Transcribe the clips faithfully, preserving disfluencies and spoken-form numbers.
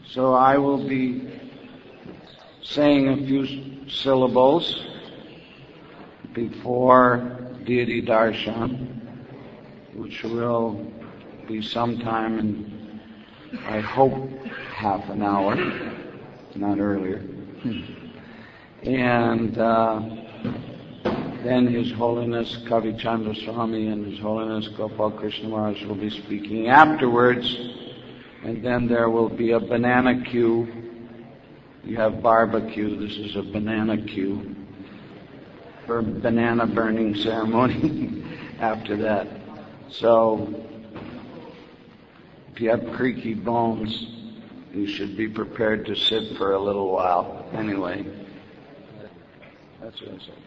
So I will be saying a few syllables before deity darshan, which will be sometime in, I hope, half an hour, not earlier. And uh, then His Holiness Kavi Chandra Swami and His Holiness Gopal Krishna Maharaj will be speaking afterwards. And then there will be a banana queue. You have barbecue. This is a banana queue for banana burning ceremony after that. So if you have creaky bones, you should be prepared to sit for a little while. Anyway, that's what I said.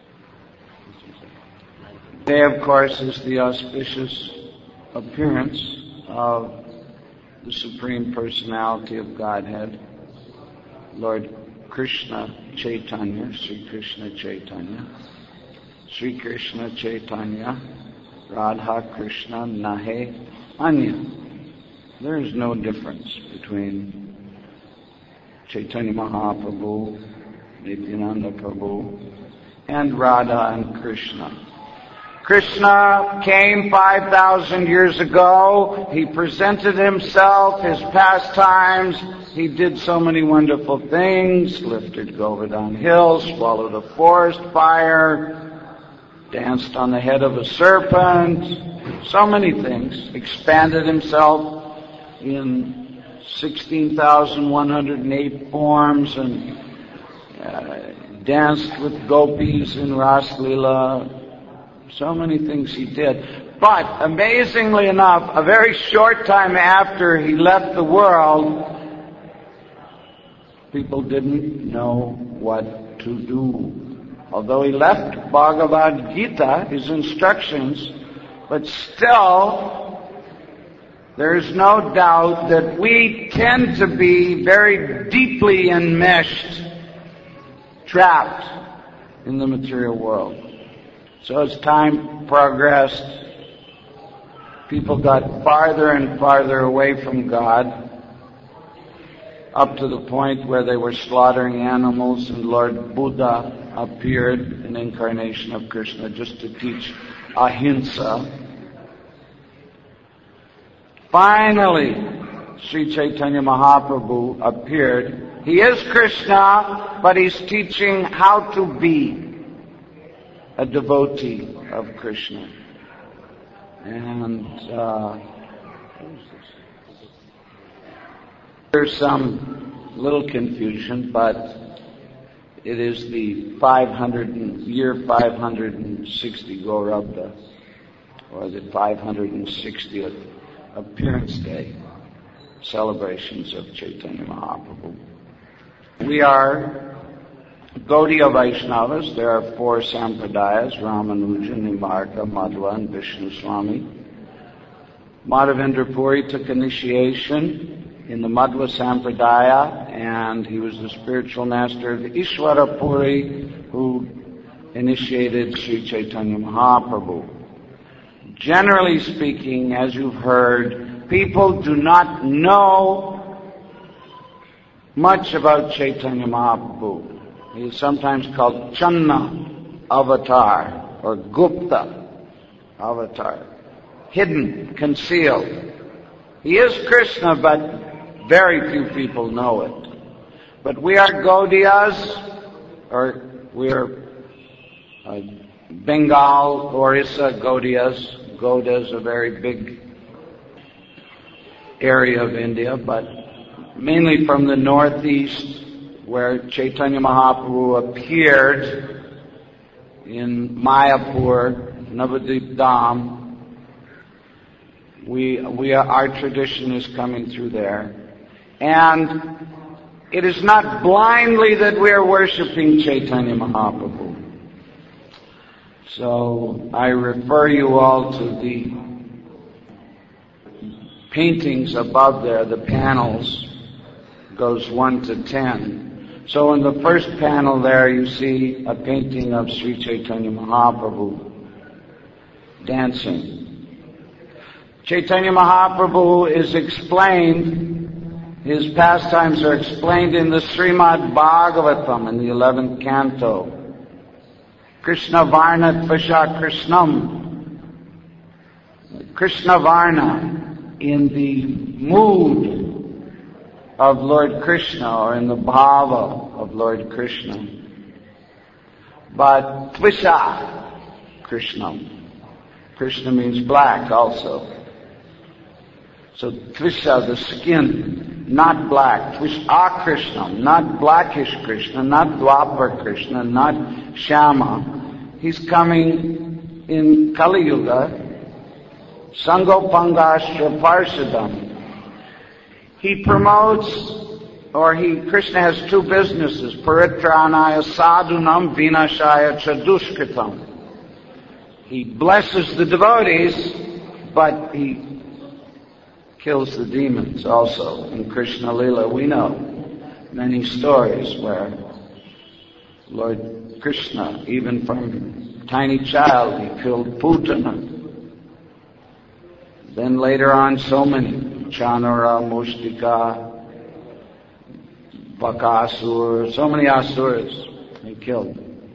Today, of course, is the auspicious appearance of the Supreme Personality of Godhead, Lord Krishna Chaitanya, Sri Krishna Chaitanya, Sri Krishna Chaitanya, Radha Krishna Nahe Anya. There is no difference between Chaitanya Mahaprabhu, Nityananda Prabhu, and Radha and Krishna. Krishna came five thousand years ago. He presented himself, his pastimes. He did so many wonderful things. Lifted Govardhan Hill, swallowed a forest fire, danced on the head of a serpent. So many things. Expanded himself in sixteen thousand one hundred eight forms and uh, danced with gopis in Ras Leela. So many things he did. But, amazingly enough, a very short time after he left the world, people didn't know what to do. Although he left Bhagavad Gita, his instructions, but still, there is no doubt that we tend to be very deeply enmeshed, trapped in the material world. So as time progressed, people got farther and farther away from God, up to the point where they were slaughtering animals, and Lord Buddha appeared, an incarnation of Krishna, just to teach ahimsa. Finally, Sri Chaitanya Mahaprabhu appeared. He is Krishna, but he's teaching how to be a devotee of Krishna. And uh, there's some little confusion, but it is the five hundred year five hundred sixty Gaurabda, or the five hundred sixtieth appearance day celebrations of Chaitanya Mahaprabhu. We are Gaudiya Vaishnavas. There are four Sampradayas, Ramanuja, Nimarka, Madhva, and Vishnu Swami. Madhavendra Puri took initiation in the Madhva Sampradaya, and he was the spiritual master of Ishwara Puri, who initiated Sri Chaitanya Mahaprabhu. Generally speaking, as you've heard, people do not know much about Chaitanya Mahaprabhu. He is sometimes called Channa Avatar or Gupta Avatar. Hidden, concealed. He is Krishna, but very few people know it. But we are Gaudiyas, or we are uh, Bengal, Orissa Gaudiyas. Gauda is a very big area of India, but mainly from the northeast, where Chaitanya Mahaprabhu appeared in Mayapur, Navadvip Dham. We, we are, our tradition is coming through there. And it is not blindly that we are worshiping Chaitanya Mahaprabhu. So I refer you all to the paintings above there, the panels, goes one to ten. So in the first panel there you see a painting of Sri Chaitanya Mahaprabhu dancing. Chaitanya Mahaprabhu is explained His pastimes are explained in the Srimad Bhagavatam in the eleventh canto. Krishna Varna Tvisha Krishnam. Krishna Varna in the mood of Lord Krishna or in the bhava of Lord Krishna. But Tvisha Krishnam. Krishna means black also. So Tvisha, the skin, not black. Tvisha Krishna, not blackish Krishna, not Dwapar Krishna, not Shama. He's coming in Kali Yuga. Sangopangashra Parsadam. He promotes, or he, Krishna has two businesses. Paritranaya Sadhunam Vinashaya Chadushkritam. He blesses the devotees, but he kills the demons also. In Krishna Lila, we know many stories where Lord Krishna, even from tiny child, he killed Putana. Then later on, so many, Chanara, Mushtika, Bakasur, so many asuras he killed.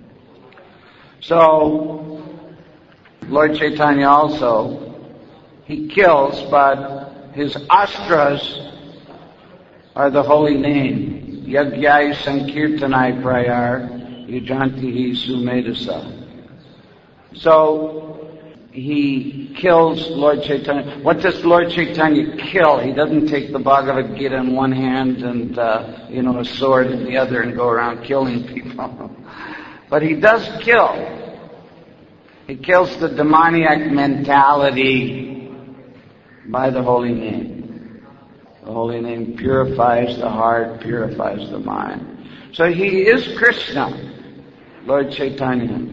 So, Lord Chaitanya also, he kills, but his astras are the holy name. Yagyai Sankirtanai Prayar Yujantihi Sumedasa. So he kills Lord Chaitanya. What does Lord Chaitanya kill? He doesn't take the Bhagavad Gita in one hand and, uh, you know, a sword in the other and go around killing people. But he does kill. He kills the demoniac mentality by the holy name. The holy name purifies the heart, purifies the mind. So he is Krishna, Lord Chaitanya.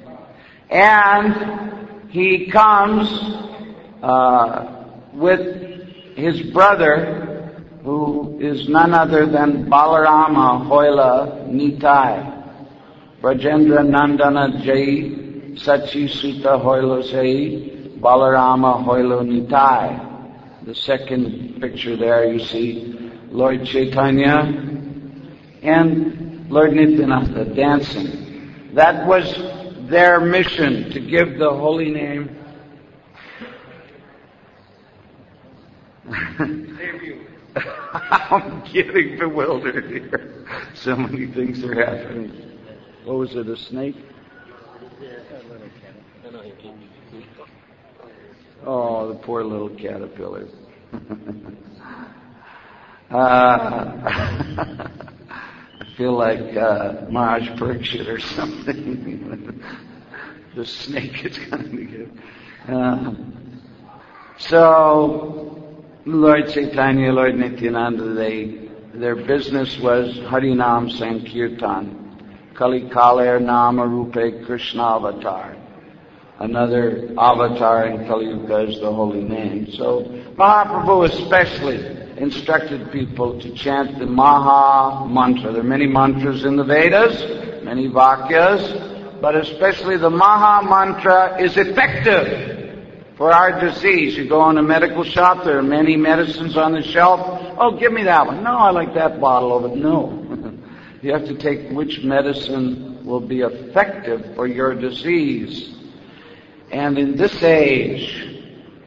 And he comes uh, with his brother, who is none other than Balarama Hoila Nitai. Brajendra Nandana Jai Sachi Sutta Hoilo Sei Balarama Hoilo Nitai. The second picture there you see Lord Chaitanya and Lord Nityananda dancing. That was their mission, to give the holy name. I'm getting bewildered here. So many things are happening. What was it, a snake? Oh, the poor little caterpillar. uh, I feel like uh, Maharaj Parikshit or something. The snake is going to get. Uh, so, Lord Chaitanya, Lord Nityananda, they, their business was Harinam Sankirtan. Kali Kaler Nama Rupe Krishna Avatar. Another avatar in Kali Yuga is the holy name. So Mahaprabhu especially instructed people to chant the Maha Mantra. There are many mantras in the Vedas, many Vakyas, but especially the Maha Mantra is effective for our disease. You go in a medical shop, there are many medicines on the shelf. Oh, give me that one. No, I like that bottle of it. No. You have to take which medicine will be effective for your disease. And in this age,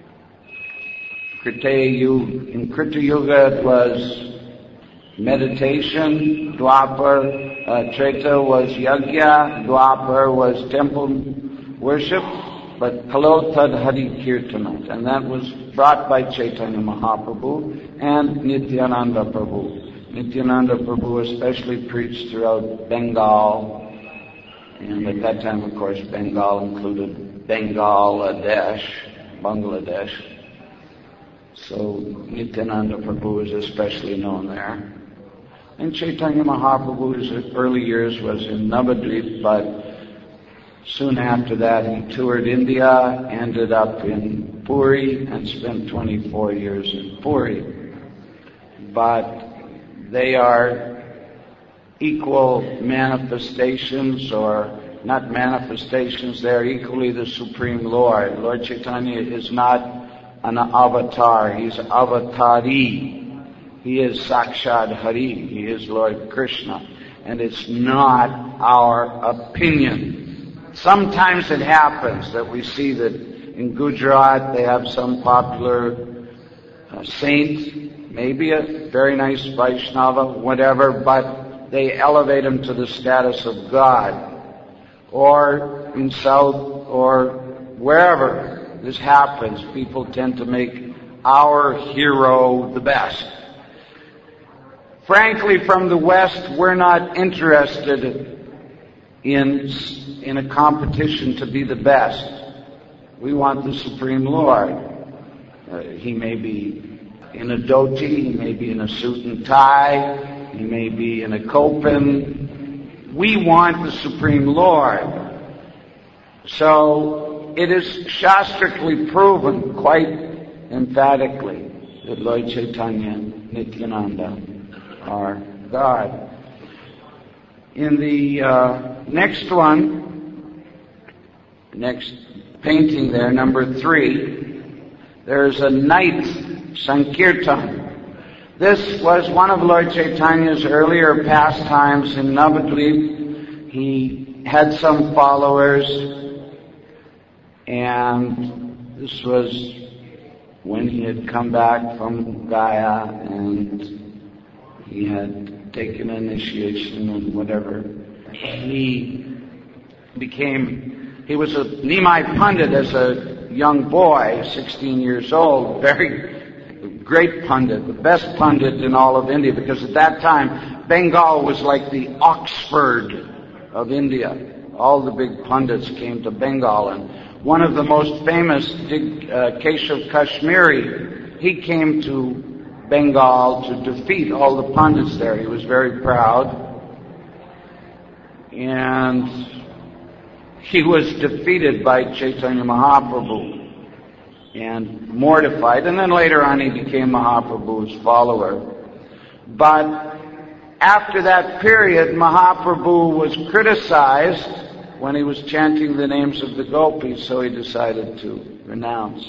Krita Yuga, in Krita Yuga it was meditation, Dwapar, uh, Treta was Yajna, Dwapar was temple worship, but Kalotad Hari Kirtanat, and that was brought by Chaitanya Mahaprabhu and Nityananda Prabhu. Nityananda Prabhu especially preached throughout Bengal, and at that time, of course, Bengal included Bangladesh, Bangladesh. So Nityananda Prabhu is especially known there. And Chaitanya Mahaprabhu's early years was in Navadvip, but soon after that he toured India, ended up in Puri, and spent twenty-four years in Puri. But they are equal manifestations, or not manifestations, they are equally the Supreme Lord. Lord Chaitanya is not an avatar, he's avatari. He is Sakshad Hari. He is Lord Krishna. And it's not our opinion. Sometimes it happens that we see that in Gujarat they have some popular uh, saint, maybe a very nice Vaishnava, whatever, but they elevate him to the status of God. Or in South or wherever this happens, people tend to make our hero the best. Frankly, from the West, we're not interested in, in a competition to be the best. We want the Supreme Lord. Uh, he may be in a dhoti, he may be in a suit and tie, he may be in a kopin. We want the Supreme Lord. So it is shastrically proven quite emphatically that Lord Chaitanya, Nityananda are God. In the uh, next one, next painting there, number three, there's a night Sankirtan. This was one of Lord Chaitanya's earlier pastimes in Navadvip. He had some followers, and this was when he had come back from Gaya and he had taken initiation and whatever. He became, he was a Nimai Pandit as a young boy, sixteen years old, very great Pandit, the best Pandit in all of India, because at that time, Bengal was like the Oxford of India. All the big Pandits came to Bengal, and one of the most famous, uh, Keshav Kashmiri, he came to Bengal to defeat all the Pandits there. He was very proud. And he was defeated by Chaitanya Mahaprabhu and mortified. And then later on he became Mahaprabhu's follower. But after that period, Mahaprabhu was criticized when he was chanting the names of the gopis, so he decided to renounce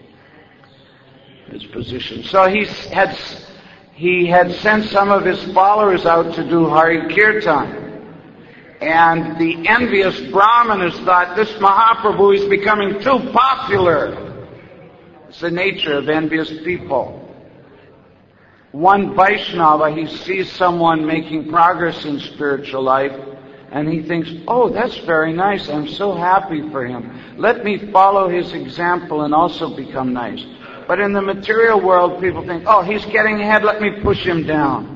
his position. So he had he had sent some of his followers out to do Hari Kirtan. And the envious Brahmanas thought, this Mahaprabhu is becoming too popular. It's the nature of envious people. One Vaishnava, he sees someone making progress in spiritual life, and he thinks, oh, that's very nice. I'm so happy for him. Let me follow his example and also become nice. But in the material world, people think, oh, he's getting ahead, let me push him down.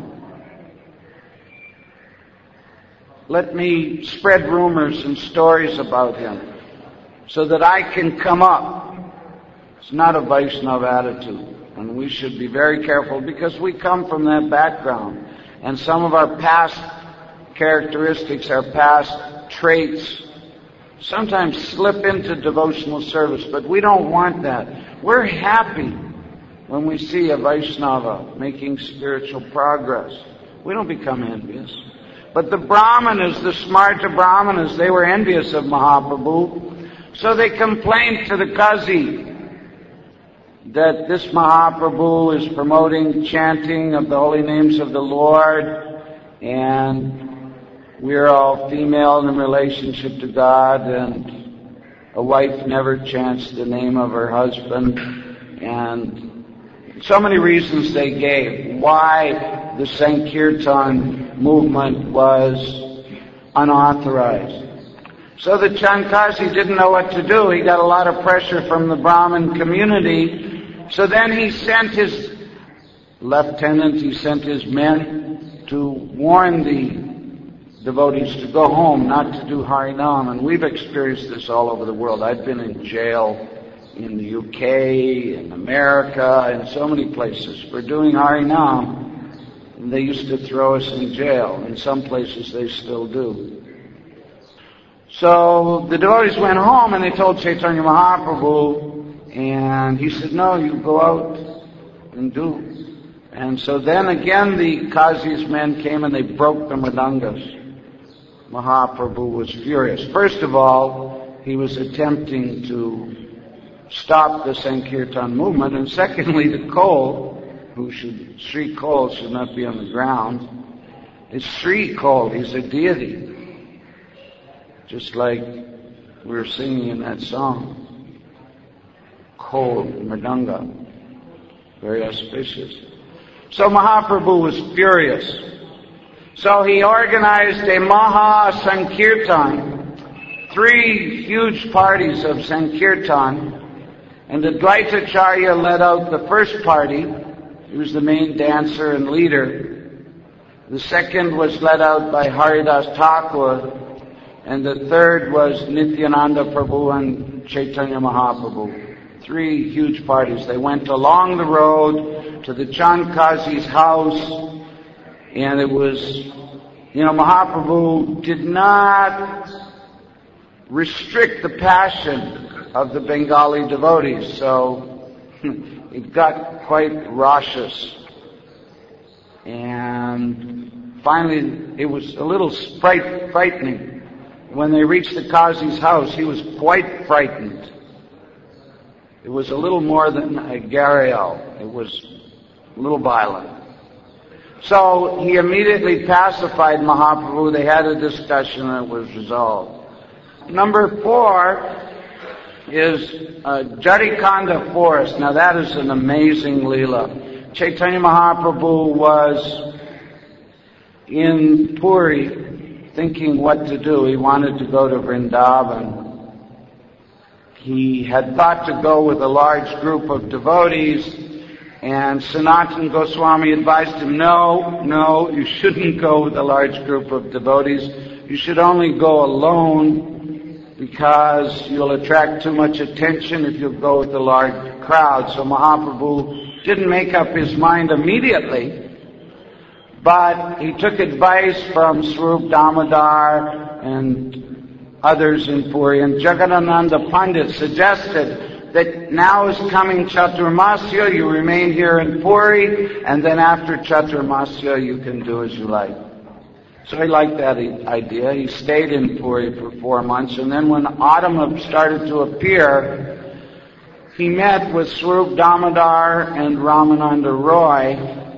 Let me spread rumors and stories about him so that I can come up. It's not a Vaishnava attitude. And we should be very careful because we come from that background. And some of our past characteristics, our past traits, sometimes slip into devotional service, but we don't want that. We're happy when we see a Vaishnava making spiritual progress. We don't become envious. But the Brahmanas, the smarta Brahmanas, they were envious of Mahaprabhu, so they complained to the Qazi that this Mahaprabhu is promoting chanting of the holy names of the Lord, and we're all female in relationship to God, and a wife never chants the name of her husband, and so many reasons they gave why the Sankirtan movement was unauthorized. So the Chankasi didn't know what to do. He got a lot of pressure from the Brahmin community. So then he sent his lieutenant, he sent his men to warn the devotees to go home, not to do Harinam. And we've experienced this all over the world. I've been in jail in the U K, in America, in so many places for doing Harinam. And they used to throw us in jail. In some places they still do. So the devotees went home and they told Chaitanya Mahaprabhu, and he said, no, you go out and do. And so then again the Qazi's men came and they broke the mridangas. Mahaprabhu was furious. First of all, he was attempting to stop the Sankirtan movement, and secondly, the coal who should, Sri Kol should not be on the ground. It's Sri Kol, he's a deity. Just like we were singing in that song. Kol, Mridanga. Very auspicious. So Mahaprabhu was furious. So he organized a Maha Sankirtan, three huge parties of Sankirtan, and Advaitacharya led out the first party. He was the main dancer and leader. The second was led out by Haridas Thakur, and the third was Nityananda Prabhu and Chaitanya Mahaprabhu. Three huge parties. They went along the road to the Chandkazi's house, and it was, you know, Mahaprabhu did not restrict the passion of the Bengali devotees, so it got quite raucous. And finally, it was a little fright, frightening. When they reached the Qazi's house, he was quite frightened. It was a little more than a Gariel. It was a little violent. So he immediately pacified Mahaprabhu. They had a discussion and it was resolved. Number four is uh, Jarikanda forest. Now that is an amazing Leela. Chaitanya Mahaprabhu was in Puri thinking what to do. He wanted to go to Vrindavan. He had thought to go with a large group of devotees, and Sanatana Goswami advised him, no, no, you shouldn't go with a large group of devotees. You should only go alone because you'll attract too much attention if you go with a large crowd. So Mahaprabhu didn't make up his mind immediately, but he took advice from Swarup Damodar and others in Puri, and Jagadananda Pandit suggested that now is coming Chaturmasya, you remain here in Puri, and then after Chaturmasya you can do as you like. So he liked that idea. He stayed in Puri for four months, and then when autumn started to appear, he met with Swarup Damodar and Ramananda Roy,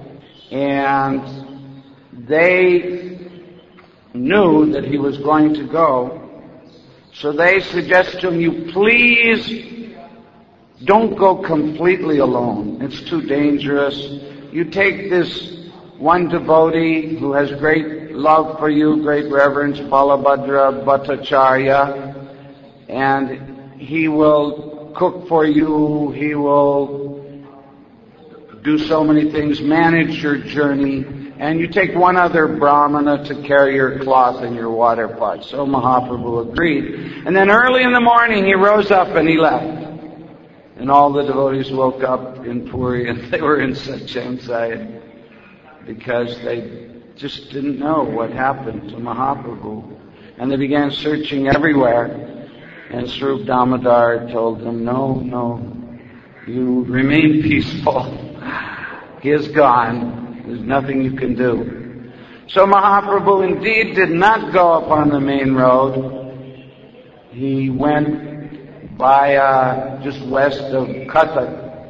and they knew that he was going to go. So they suggested to him, you please don't go completely alone. It's too dangerous. You take this one devotee who has great love for you, great reverence, Balabhadra Bhattacharya, and he will cook for you, he will do so many things, manage your journey, and you take one other brahmana to carry your cloth and your water pot. So Mahaprabhu agreed. And then early in the morning he rose up and he left. And all the devotees woke up in Puri and they were in such anxiety because they just didn't know what happened to Mahaprabhu. And they began searching everywhere. And Swarup Damodar told them, no, no, you remain peaceful. He is gone. There's nothing you can do. So Mahaprabhu indeed did not go up on the main road. He went by uh, just west of Cuttack,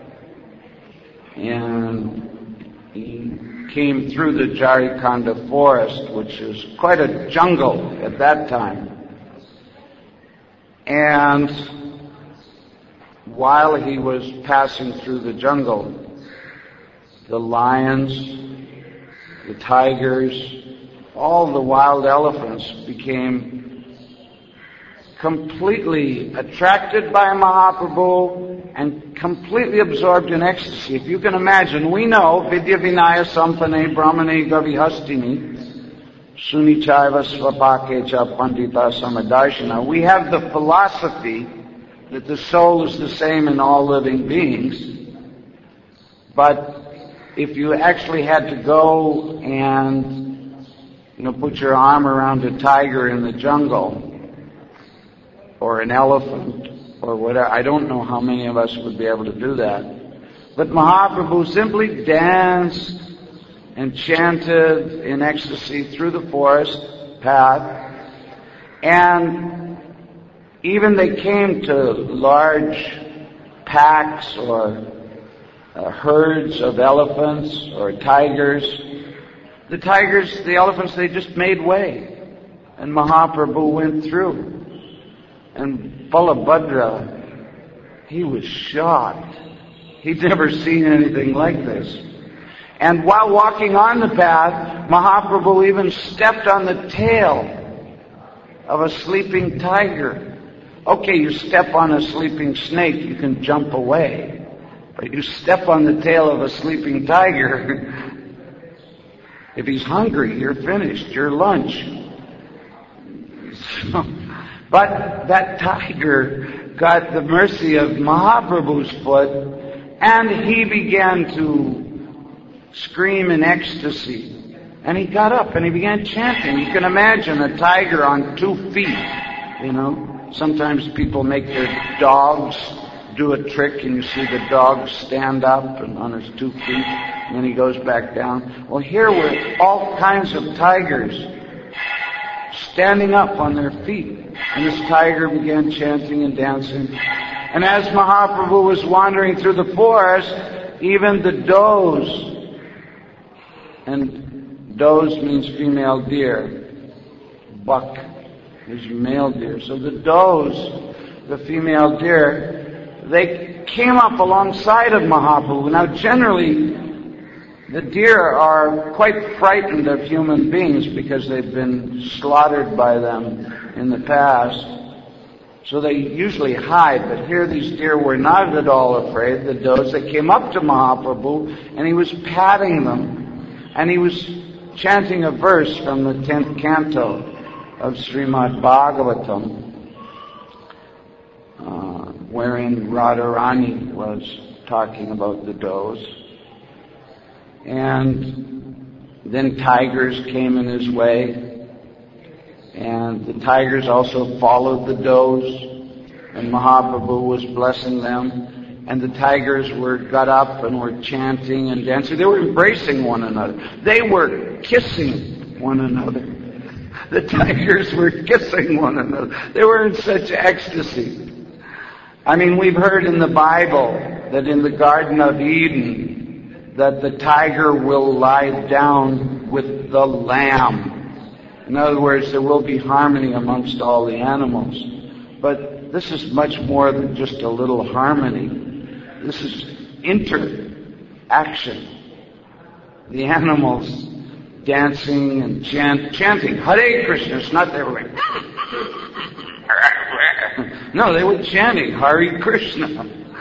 and he came through the Jarikanda forest, which is quite a jungle at that time. And while he was passing through the jungle, the lions, the tigers, all the wild elephants became completely attracted by Mahaprabhu and completely absorbed in ecstasy. If you can imagine, we know Vidya Vinaya Sampane Brahmane Gavihastini Sunichaiva Svapakecha Pandita Samadarshana. We have the philosophy that the soul is the same in all living beings, but if you actually had to go and, you know, put your arm around a tiger in the jungle, or an elephant, or whatever, I don't know how many of us would be able to do that. But Mahaprabhu simply danced and chanted in ecstasy through the forest path, and even they came to large packs or uh, herds of elephants or tigers. The tigers, the elephants, they just made way. And Mahaprabhu went through. And Balabhadra, he was shocked. He'd never seen anything like this. And while walking on the path, Mahaprabhu even stepped on the tail of a sleeping tiger. Okay, you step on a sleeping snake, you can jump away. But you step on the tail of a sleeping tiger, if he's hungry, you're finished, you're lunch. So, but that tiger got the mercy of Mahaprabhu's foot, and he began to scream in ecstasy. And he got up and he began chanting. You can imagine a tiger on two feet, you know. Sometimes people make their dogs do a trick and you see the dog stand up and on his two feet and then he goes back down. Well, here were all kinds of tigers standing up on their feet. And this tiger began chanting and dancing. And as Mahaprabhu was wandering through the forest, even the does, and does means female deer, buck is male deer. So the does, the female deer, they came up alongside of Mahaprabhu. Now generally, the deer are quite frightened of human beings because they've been slaughtered by them in the past. So they usually hide, but here these deer were not at all afraid. The does, they came up to Mahaprabhu and he was patting them and he was chanting a verse from the tenth canto of Srimad Bhagavatam, uh, wherein Radharani was talking about the does. And then tigers came in his way, and the tigers also followed the does, and Mahaprabhu was blessing them, and the tigers were got up and were chanting and dancing. They were embracing one another. They were kissing one another. The tigers were kissing one another. They were in such ecstasy. I mean, we've heard in the Bible that in the Garden of Eden, that the tiger will lie down with the lamb. In other words, there will be harmony amongst all the animals. But this is much more than just a little harmony. This is interaction. The animals dancing and chant, chanting Hare Krishna. It's not they were going, no, they were chanting Hare Krishna.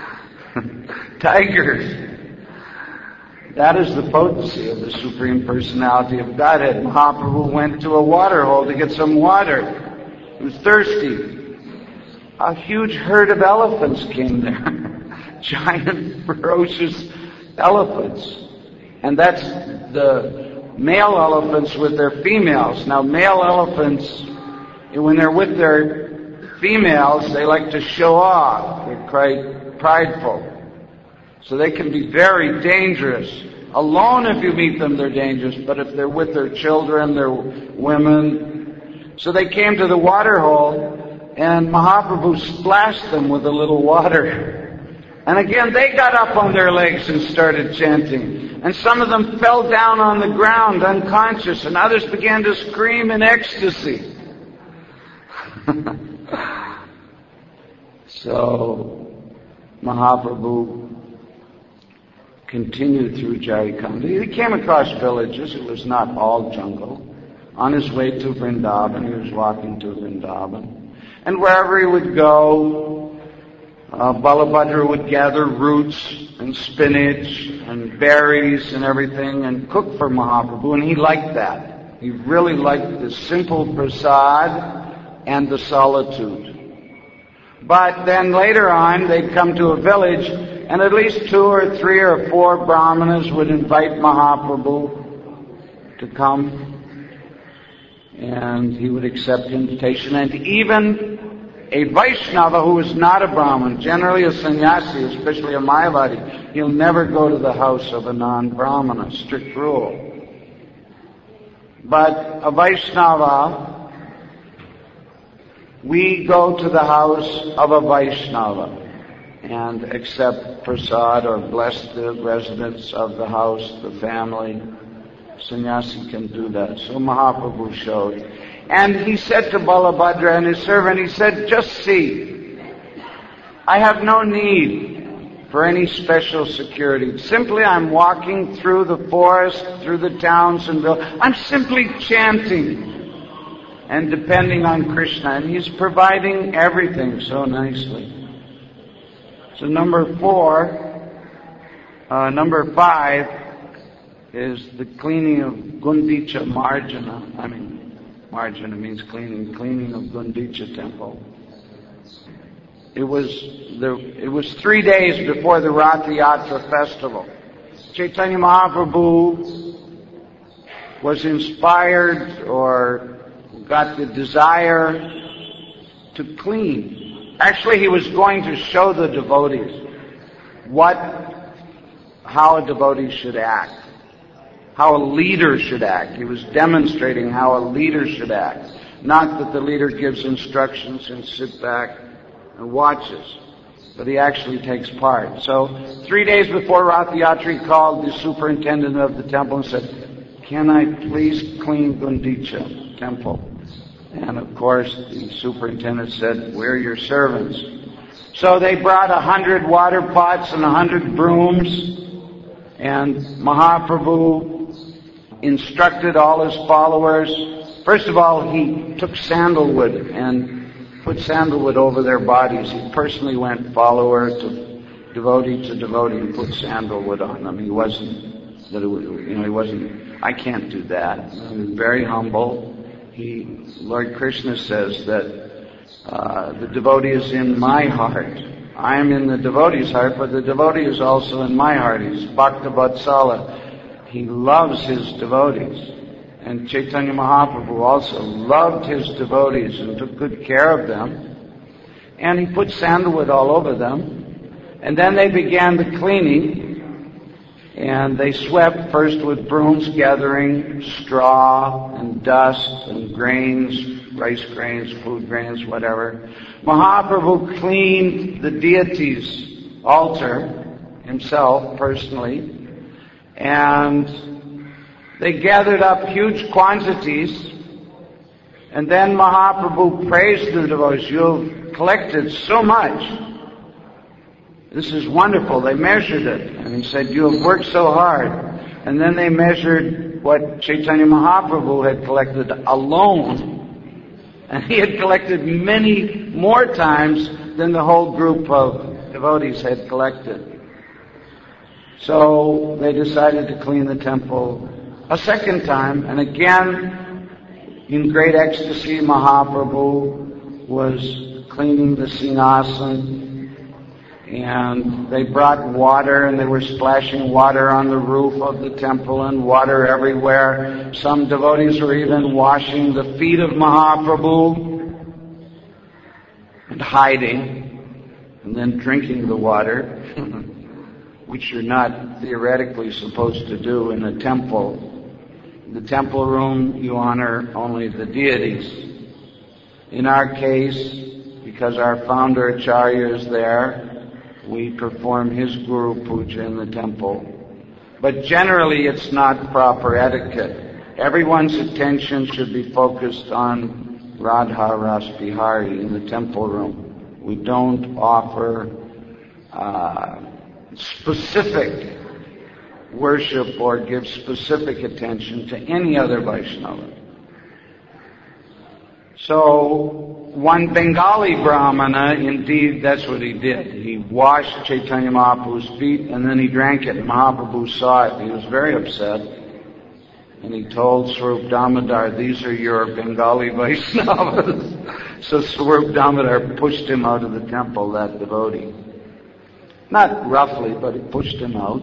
Tigers. That is the potency of the Supreme Personality of Godhead. Mahaprabhu went to a water hole to get some water. He was thirsty. A huge herd of elephants came there. Giant, ferocious elephants. And that's the male elephants with their females. Now, male elephants, when they're with their females, they like to show off. They're quite prideful. So they can be very dangerous. Alone, if you meet them, they're dangerous. But if they're with their children, their women. So they came to the water hole, and Mahaprabhu splashed them with a little water. And again, they got up on their legs and started chanting. And some of them fell down on the ground unconscious, and others began to scream in ecstasy. So Mahaprabhu continued through Jharkhand. He came across villages. It was not all jungle. On his way to Vrindavan, he was walking to Vrindavan. And wherever he would go, uh, Balabhadra would gather roots and spinach and berries and everything and cook for Mahaprabhu, and he liked that. He really liked the simple prasad and the solitude. But then later on, they'd come to a village, and at least two or three or four brahmanas would invite Mahaprabhu to come, and he would accept invitation. And even a Vaishnava who is not a Brahmin, generally a sannyasi, especially a Mayavadi, he'll never go to the house of a non-Brahmana, strict rule. But a Vaishnava, we go to the house of a Vaishnava. and accept prasad or bless the residents of the house, the family. Sannyasi can do that. So Mahaprabhu showed. And he said to Balabhadra and his servant, he said, just see, I have no need for any special security. Simply I'm walking through the forest, through the towns and villages. I'm simply chanting and depending on Krishna. And he's providing everything so nicely. So number four, uh, number five is the cleaning of Gundicha Marjana. I mean, Marjana means cleaning, cleaning of Gundicha temple. It was the, it was three days before the Rath Yatra festival. Chaitanya Mahaprabhu was inspired or got the desire to clean. Actually, he was going to show the devotees what, how a devotee should act, how a leader should act. He was demonstrating how a leader should act. Not that the leader gives instructions and sits back and watches, but he actually takes part. So, three days before Rath Yatra, he called the superintendent of the temple and said, can I please clean Gundicha temple? And of course, the superintendent said, we're your servants. So they brought a hundred water pots and a hundred brooms, and Mahaprabhu instructed all his followers. First of all, he took sandalwood and put sandalwood over their bodies. He personally went follower to devotee to devotee and put sandalwood on them. He wasn't, that it was, you know, he wasn't, I can't do that. He was very humble. He, Lord Krishna says that uh, the devotee is in my heart. I am in the devotee's heart, but the devotee is also in my heart. He's Bhakta Vatsala. He loves his devotees. And Chaitanya Mahaprabhu also loved his devotees and took good care of them. And he put sandalwood all over them. And then they began the cleaning. And they swept first with brooms, gathering straw and dust and grains, rice grains, food grains, whatever. Mahaprabhu cleaned the deity's altar himself personally, and they gathered up huge quantities. And then Mahaprabhu praised the devotees. You've collected so much. This is wonderful. They measured it. And he said, you have worked so hard. And then they measured what Chaitanya Mahaprabhu had collected alone. And he had collected many more times than the whole group of devotees had collected. So they decided to clean the temple a second time. And again, in great ecstasy, Mahaprabhu was cleaning the Singhasan. And they brought water, and they were splashing water on the roof of the temple and water everywhere. Some devotees were even washing the feet of Mahaprabhu and hiding, and then drinking the water, which you're not theoretically supposed to do in a temple. In the temple room, you honor only the deities. In our case, because our founder Acharya is there, we perform his Guru Puja in the temple. But generally it's not proper etiquette. Everyone's attention should be focused on Radha Ras Bihari in the temple room. We don't offer uh, specific worship or give specific attention to any other Vaishnava. So, one Bengali Brahmana, indeed, that's what he did. He washed Chaitanya Mahaprabhu's feet and then he drank it. Mahaprabhu saw it. He was very upset. And he told Swarup Damodar, these are your Bengali Vaishnavas. So Swarup Damodar pushed him out of the temple, that devotee. Not roughly, but he pushed him out.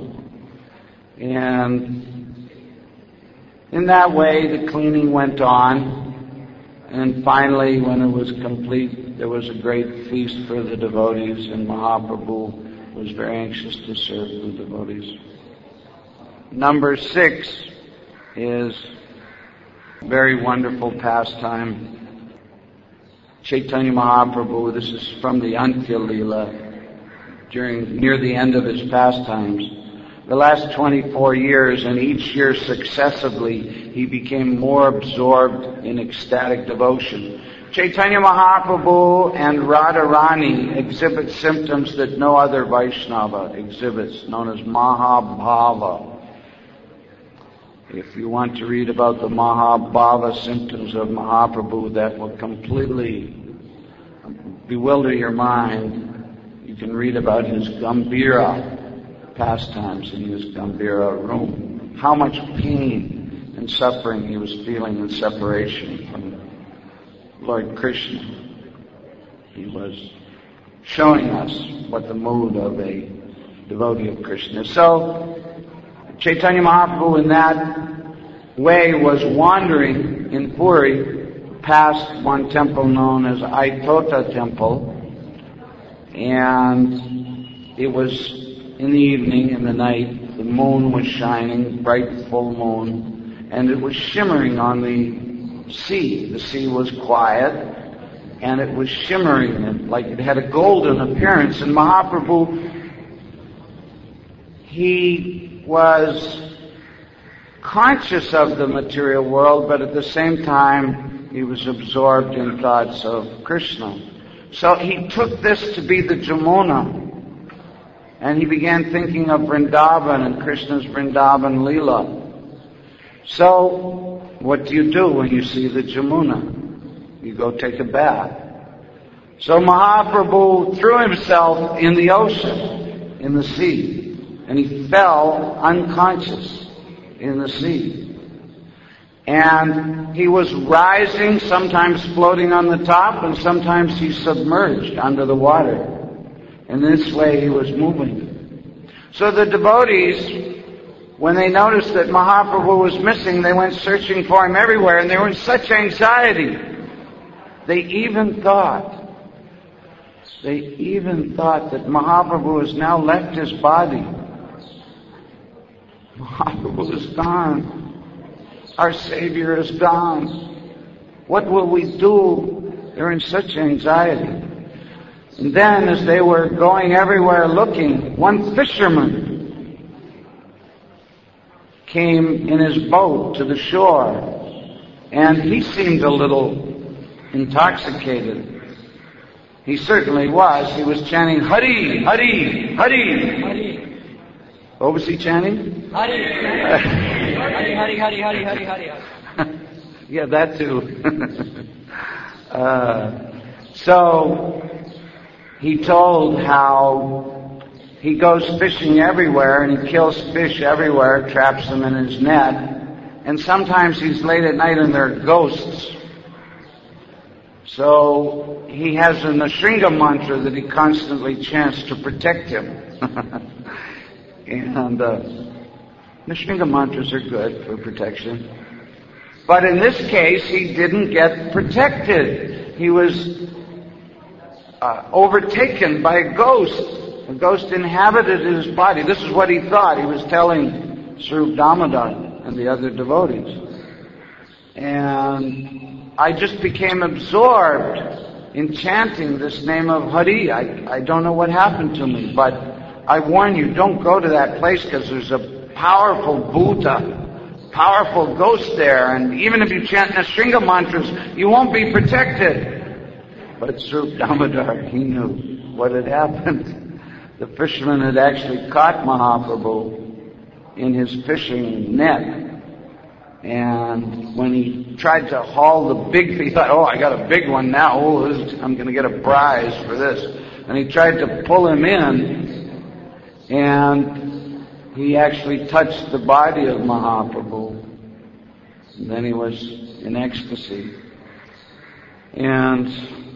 And in that way, the cleaning went on. And finally, when it was complete, there was a great feast for the devotees, and Mahaprabhu was very anxious to serve the devotees. Number six is a very wonderful pastime. Chaitanya Mahaprabhu, this is from the Antya Leela. during near the end of his pastimes. The last twenty-four years, and each year successively, he became more absorbed in ecstatic devotion. Chaitanya Mahaprabhu and Radharani exhibit symptoms that no other Vaishnava exhibits, known as Mahabhava. If you want to read about the Mahabhava symptoms of Mahaprabhu, that will completely bewilder your mind. You can read about his Gambhira pastimes in his Gambhira room. How much pain and suffering he was feeling in separation from Lord Krishna. He was showing us what the mood of a devotee of Krishna is. So, Chaitanya Mahaprabhu in that way was wandering in Puri past one temple known as Aitota Temple, and it was in the evening, in the night, the moon was shining, bright full moon, and it was shimmering on the sea. The sea was quiet, and it was shimmering like it had a golden appearance. And Mahaprabhu, he was conscious of the material world, but at the same time, he was absorbed in thoughts of Krishna. So he took this to be the Jamuna, and he began thinking of Vrindavan and Krishna's Vrindavan Leela. So, what do you do when you see the Jamuna? You go take a bath. So Mahaprabhu threw himself in the ocean, in the sea, and he fell unconscious in the sea. And he was rising, sometimes floating on the top, and sometimes he submerged under the water. In this way he was moving. So the devotees, when they noticed that Mahaprabhu was missing, they went searching for him everywhere, and they were in such anxiety. They even thought, they even thought that Mahaprabhu has now left his body. Mahaprabhu is gone. Our Savior is gone. What will we do? They're in such anxiety. And then, as they were going everywhere looking, one fisherman came in his boat to the shore, and he seemed a little intoxicated. He certainly was. He was chanting, Hari, Hari, Hari. Hari. What was he chanting? Hari. Hari, Hari, Hari, Hari, Hari, Hari. Yeah, that too. uh, so, he told how he goes fishing everywhere and he kills fish everywhere, traps them in his net, and sometimes he's late at night and there are ghosts. So he has an Nrsinga mantra that he constantly chants to protect him. and uh, Nrsinga mantras are good for protection. But in this case, he didn't get protected. He was Uh, overtaken by a ghost. A ghost inhabited his body. This is what he thought. He was telling Swarup Damodar and the other devotees. And I just became absorbed in chanting this name of Hari. I, I don't know what happened to me, but I warn you, don't go to that place because there's a powerful Bhuta, powerful ghost there, and even if you chant Nrsinga mantras, you won't be protected. But Swarup Damodar, he knew what had happened. The fisherman had actually caught Mahaprabhu in his fishing net. And when he tried to haul the big, he thought, oh, I got a big one now. Oh, this is, I'm going to get a prize for this. And he tried to pull him in, and he actually touched the body of Mahaprabhu. And then he was in ecstasy. And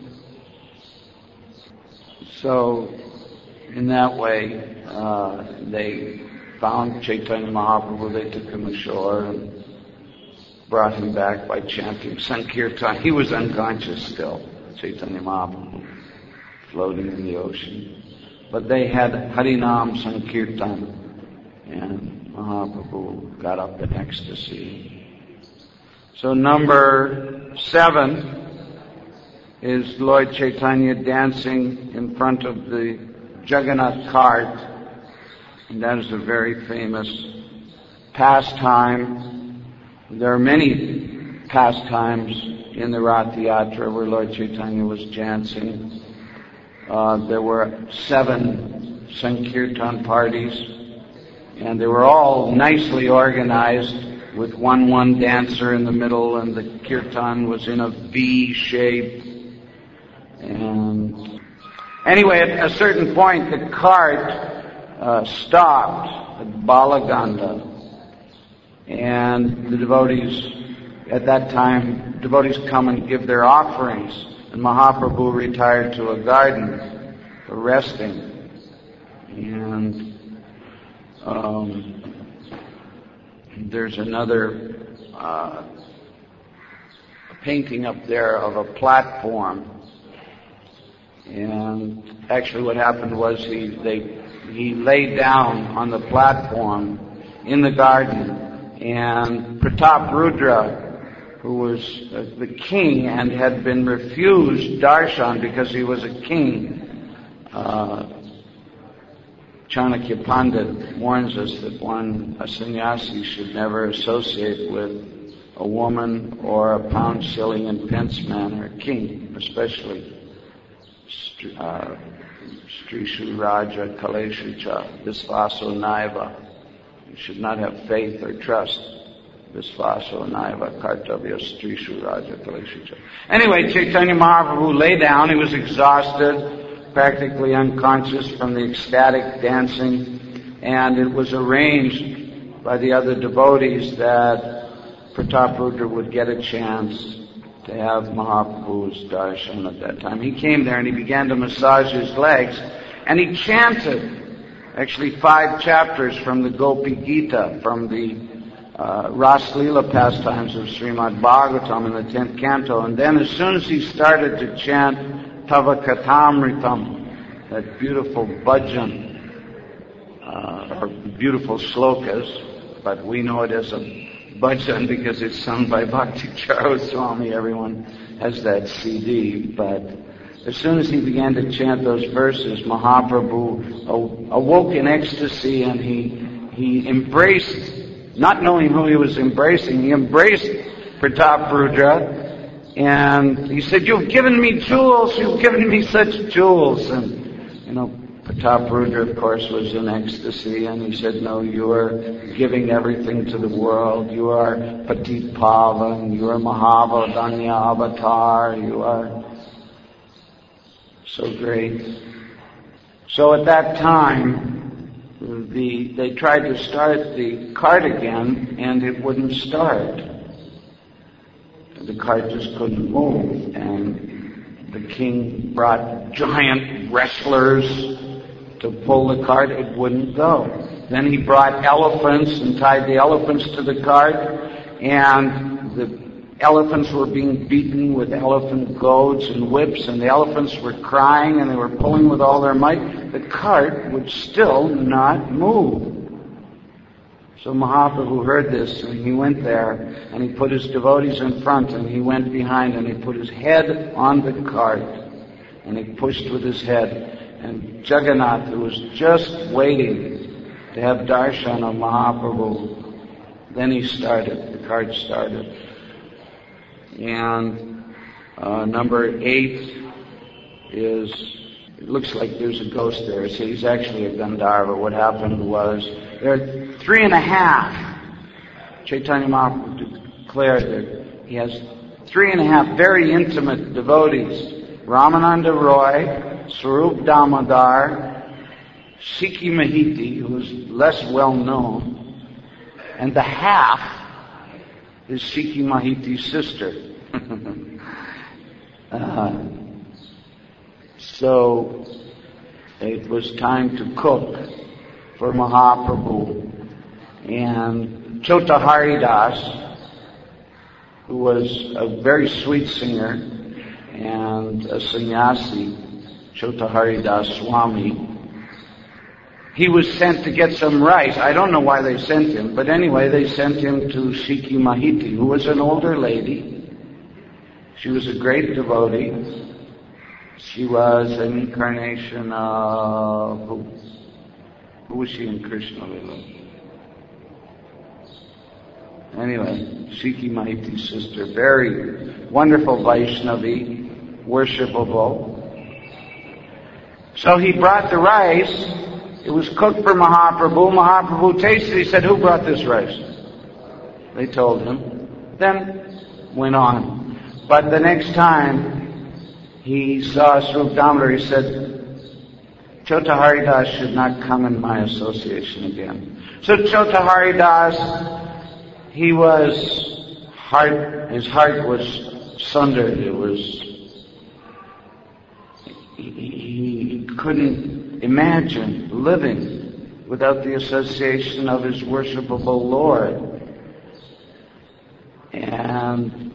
so, in that way, uh, they found Chaitanya Mahaprabhu, they took him ashore and brought him back by chanting Sankirtan. He was unconscious still, Chaitanya Mahaprabhu, floating in the ocean. But they had Harinam Sankirtan, and Mahaprabhu got up in ecstasy. So number seven is Lord Chaitanya dancing in front of the Jagannath cart, and that is a very famous pastime. There are many pastimes in the Rath Yatra where Lord Chaitanya was dancing. Uh, there were seven Sankirtan parties, and they were all nicely organized with one one dancer in the middle, and the kirtan was in a V shape. And anyway, at a certain point, the cart uh, stopped at Balaganda, and the devotees, at that time, devotees come and give their offerings, and Mahaprabhu retired to a garden for resting. And um, there's another uh, painting up there of a platform. And actually what happened was he they he laid down on the platform in the garden, and Pratap Rudra, who was uh, the king and had been refused darshan because he was a king, uh, Chanakya Pandit warns us that one, a sannyasi, should never associate with a woman or a pound, shilling, and pence man, or a king, especially. Uh, Strishu Raja Kaleshu Cha Visvaso Naiva. You should not have faith or trust. Visvaso Naiva Kartavya Strishu Raja Kaleshu Cha. Anyway, Chaitanya Mahaprabhu lay down. He was exhausted, practically unconscious from the ecstatic dancing, and it was arranged by the other devotees that Pratap Rudra would get a chance to have Mahaprabhu's darshan at that time. He came there and he began to massage his legs, and he chanted actually five chapters from the Gopi Gita, from the uh, Ras Leela pastimes of Srimad Bhagavatam in the tenth canto. And then as soon as he started to chant Tava Katamritam, that beautiful bhajan, uh, or beautiful slokas, but we know it as a bhajan because it's sung by Bhakti Charo Swami. Everyone has that C D. But as soon as he began to chant those verses, Mahaprabhu awoke in ecstasy, and he he embraced, not knowing who he was embracing, he embraced Pratap Rudra, and he said, "You've given me jewels, you've given me such jewels." And, you know, Pratap Rudra, of course, was in ecstasy, and he said, "No, you are giving everything to the world. You are Patit Pavan, you are Mahavadanya Avatar, you are so great." So at that time, the they tried to start the cart again, and it wouldn't start. The cart just couldn't move, and the king brought giant wrestlers to pull the cart. It wouldn't go. Then he brought elephants and tied the elephants to the cart, and the elephants were being beaten with elephant goads and whips, and the elephants were crying, and they were pulling with all their might. The cart would still not move. So Mahaprabhu heard this, and he went there, and he put his devotees in front, and he went behind, and he put his head on the cart, and he pushed with his head. And Jagannath, who was just waiting to have darshan of Mahaprabhu, then he started, the cart started. And uh, number eight is, it looks like there's a ghost there. So he's actually a Gandharva. What happened was, there are three and a half, Chaitanya Mahaprabhu declared that he has three and a half very intimate devotees: Ramananda Roy, Swarup Damodar, Sikhi Mahiti, who is less well known, and the half is Sikhi Mahiti's sister. uh, so it was time to cook for Mahaprabhu, and Chota Haridas, who was a very sweet singer and a sannyasi, Chota Haridas Swami, he was sent to get some rice. I don't know why they sent him, but anyway, they sent him to Sikhi Mahiti, who was an older lady. She was a great devotee, She was an incarnation of who? Who was she in Krishna Lila? Anyway, Shiki Mahiti's sister, very wonderful Vaishnavi, worshipable. So he brought the rice. It was cooked for Mahaprabhu. Mahaprabhu tasted it. He said, "Who brought this rice?" They told him. Then went on. But the next time he saw Swarup Damodar, he said, "Chota Haridas should not come in my association again." So Chota Haridas, he was heart, his heart was sundered. It was, he, he couldn't imagine living without the association of his worshipable Lord. And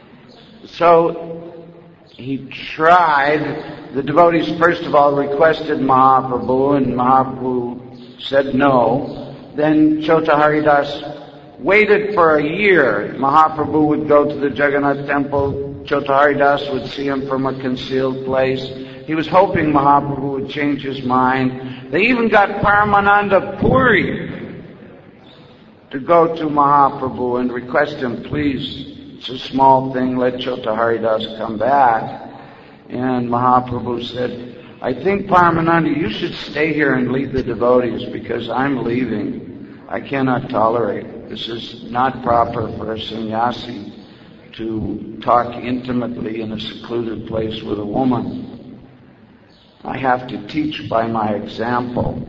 so he tried. The devotees first of all requested Mahaprabhu, and Mahaprabhu said no. Then Chota Haridas waited for a year. Mahaprabhu would go to the Jagannath temple. Chota Haridas would see him from a concealed place. He was hoping Mahaprabhu would change his mind. They even got Paramananda Puri to go to Mahaprabhu and request him, "Please, it's a small thing, let Chota Haridas come back." And Mahaprabhu said, "I think, Paramananda, you should stay here and lead the devotees because I'm leaving. I cannot tolerate it. This is not proper for a sannyasi to talk intimately in a secluded place with a woman. I have to teach by my example.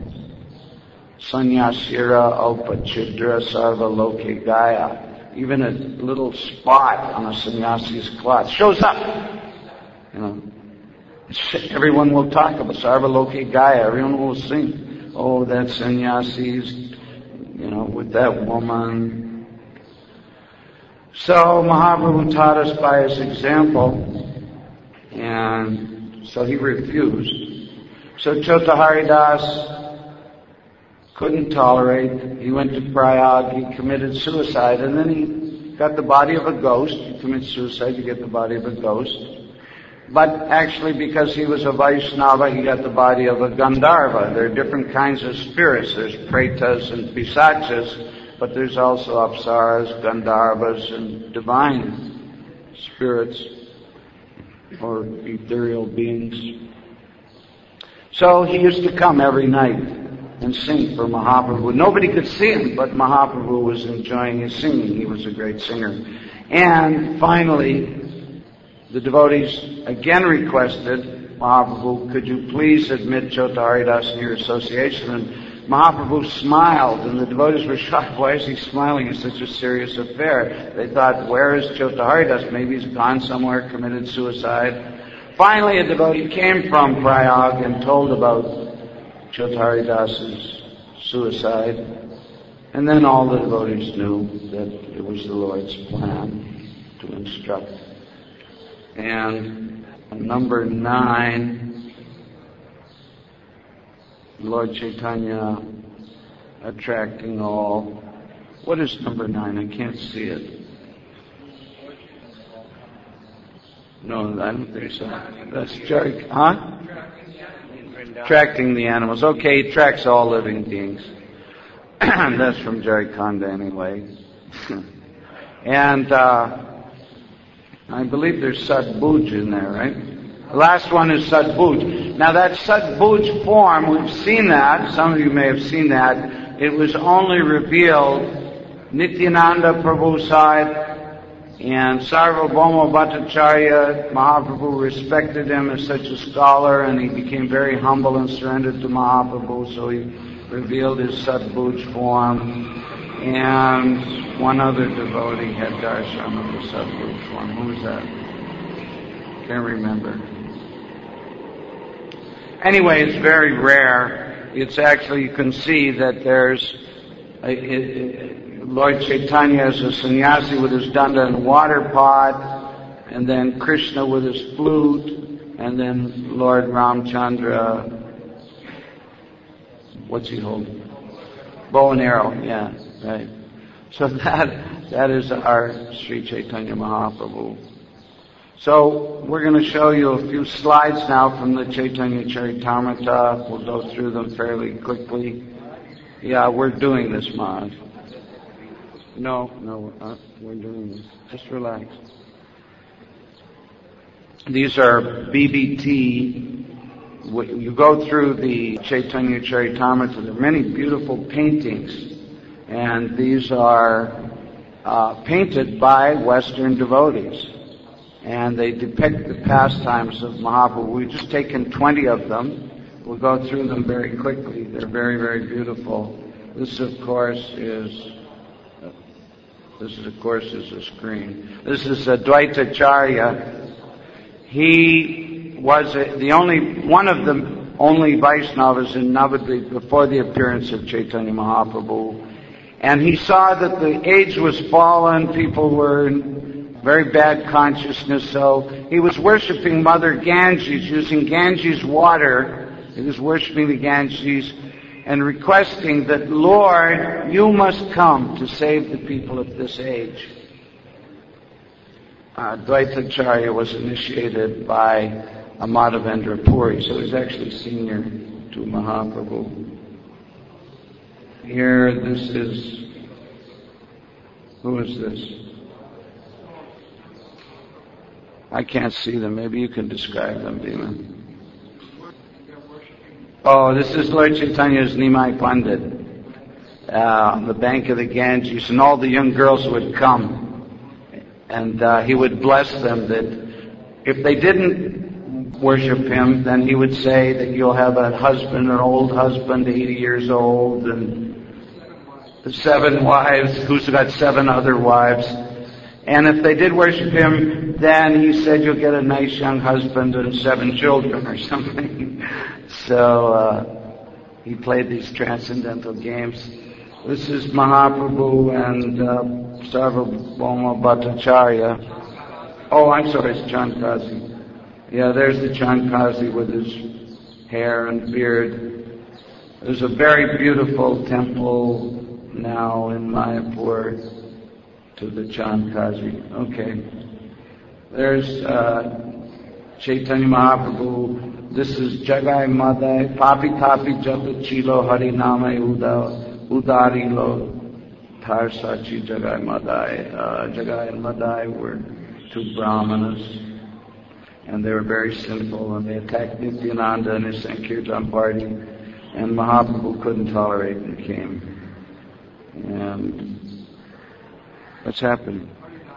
Sannyasira upachidra sarva loke gaya." Even a little spot on a sannyasi's cloth shows up. You know, everyone will talk about sarva loke gaya. Everyone will sing, "Oh, that sannyasi's, you know, with that woman." So Mahaprabhu taught us by his example, and so he refused. So Chota Haridas couldn't tolerate. He went to Prayag, he committed suicide, and then he got the body of a ghost. You commit suicide, you get the body of a ghost. But actually, because he was a Vaishnava, he got the body of a Gandharva. There are different kinds of spirits. There's Pretas and Pisachas, but there's also Apsaras, Gandharvas, and divine spirits, or ethereal beings. So he used to come every night and sing for Mahaprabhu. Nobody could see him, but Mahaprabhu was enjoying his singing. He was a great singer. And finally, the devotees again requested, "Mahaprabhu, could you please admit Chota Haridas in your association?" And Mahaprabhu smiled, and the devotees were shocked. Why is he smiling? It's such a serious affair. They thought, where is Chota Haridas? Maybe he's gone somewhere, committed suicide. Finally, a devotee came from Prayag and told about Chota Haridas's suicide. And then all the devotees knew that it was the Lord's plan to instruct. And number nine, Lord Chaitanya attracting all. What is number nine? I can't see it. No, I don't think so. That's Jari, huh? Attracting the animals. Okay, he tracks all living beings. That's from Jarikhanda anyway. And uh, I believe there's Sadbuj in there, right? The last one is Sadbuj. Now that Sadbuj form, we've seen that. Some of you may have seen that. It was only revealed Nityananda Prabhu side, and Sarvabhauma Bhattacharya. Mahaprabhu respected him as such a scholar, and he became very humble and surrendered to Mahaprabhu, so he revealed his Sadbuj form. And one other devotee had darshan of the Sadbuj form. Who was that? Can't remember. Anyway, it's very rare. It's actually, you can see that there's a, it, Lord Chaitanya is a sannyasi with his danda and water pot, and then Krishna with his flute, and then Lord Ramchandra, what's he holding? Bow and arrow, yeah, right. So that that is our Sri Chaitanya Mahaprabhu. So we're going to show you a few slides now from the Chaitanya Charitamrita. We'll go through them fairly quickly. Yeah, we're doing this, Maharaj. No, no, uh, we're doing this. Just relax. These are B B T. You go through the Chaitanya Charitamrita, there are many beautiful paintings, and these are uh, painted by Western devotees, and they depict the pastimes of Mahaprabhu. We've just taken twenty of them. We'll go through them very quickly. They're very, very beautiful. This, of course, is uh, this, is, of course, is a screen. This is Advaitacharya. He was a, the only one of the only Vaishnavas in Navadvip before the appearance of Chaitanya Mahaprabhu. And he saw that the age was fallen, people were in very bad consciousness, so he was worshipping Mother Ganges, using Ganges water. He was worshipping the Ganges and requesting that, Lord, you must come to save the people of this age. Uh, Advaitacharya was initiated by Madhavendra Puri, so he's actually senior to Mahaprabhu. Here, this is, who is this? I can't see them. Maybe you can describe them, Bhima. Oh, this is Lord Chaitanya's Nimai Pandit, uh, on the bank of the Ganges, and all the young girls would come. And uh, he would bless them that if they didn't worship him, then he would say that you'll have a husband, an old husband, eighty years old, and seven wives, who's got seven other wives. And if they did worship him, then he said you'll get a nice young husband and seven children or something. So uh, he played these transcendental games. This is Mahaprabhu and uh, Sarvabhauma Bhattacharya. Oh, I'm sorry, it's Chandkazi. Yeah, there's the Chandkazi with his hair and beard. There's a very beautiful temple now in Mayapur to the Chandkazi. Okay. There's uh, Chaitanya Mahaprabhu. This is Jagai Madai, Papi Tapi Japa Chilo Harinamai Uda. Udarilo Tarsachi Jagai Madai. Uh, Jagai and Madai were two brahmanas, and they were very sinful, and they attacked Nityananda and his Sankirtan party, and Mahaprabhu couldn't tolerate and came. And what's happening?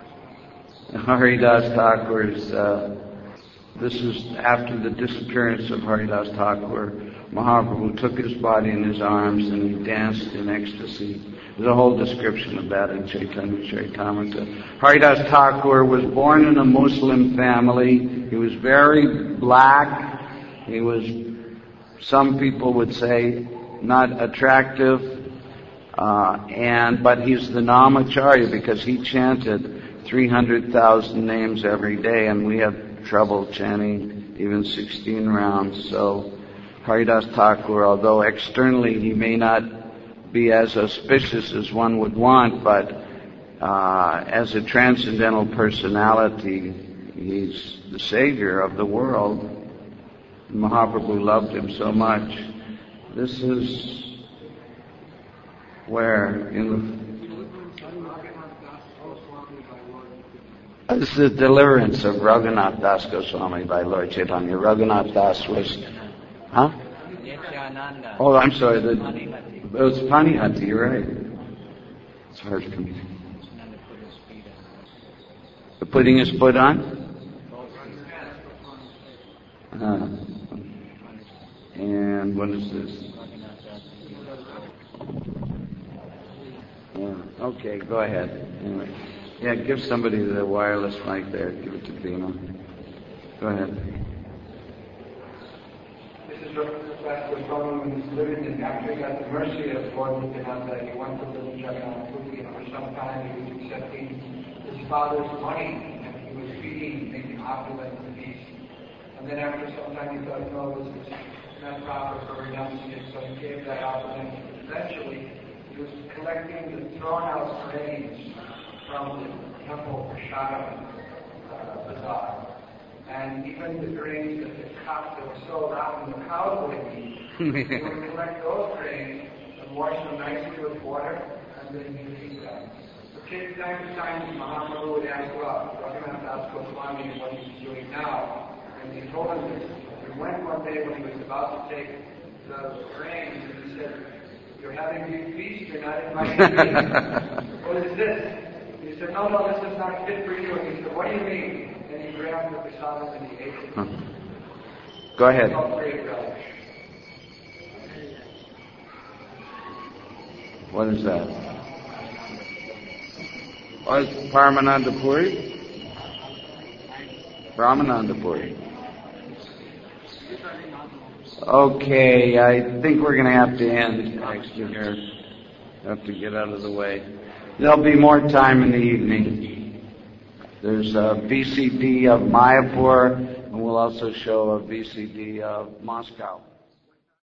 Haridas Thakur's, uh, this is after the disappearance of Haridas Thakur. Mahaprabhu took his body in his arms and he danced in ecstasy. There's a whole description of that in Chaitanya Charitamrita. Haridas Thakur was born in a Muslim family. He was very black. He was, some people would say, not attractive. Uh, and but he's the Namacharya because he chanted three hundred thousand names every day, and we have trouble chanting even sixteen rounds. So Haridas Thakur, although externally he may not be as auspicious as one would want, but uh, as a transcendental personality, he's the savior of the world. Mahaprabhu loved him so much. This is where? In the, this is the deliverance of Raghunath Das Goswami by Lord Chaitanya. Raghunath Das was Huh? Oh, I'm sorry. The, it was Panihati, you're right. It's hard for me. The putting his foot on? Uh, and what is this? Yeah, okay, go ahead. Anyway. Yeah, give somebody the wireless mic there. Give it to Bhima. Go ahead. That was when he was living in, after he got the mercy of Lord Nityananda, he went to live in Jagannath Puri, and for some time he was accepting his father's money, and he was feeding, making opulent and peace. And then after some time he thought, no, this is not proper for renunciation, so he gave that opulence. Eventually, he was collecting the thrown-out grains from the temple Prashadam uh, bazaar. And even the grains that the cows that were sold out in the cows would eat, you would collect those grains and wash them nicely with water, and then you eat them. Okay, time to time, Mahaprabhu would ask, well, Raghunath Das Goswami what he's doing now. And he told him this. He went one day when he was about to take the grains, and he said, "You're having a big feast, you're not inviting me." "What is this?" He said, "No, no, this is not fit for you." And he said, "What do you mean?" And he grabbed the prasadam and he ate it. Huh. Go ahead. What is that? Oh, it's Paramananda Puri? Brahmananda Puri. Okay, I think we're going to have to end actually here. Have to get out of the way. There'll be more time in the evening. There's a V C D of Mayapur, and we'll also show a V C D of Moscow.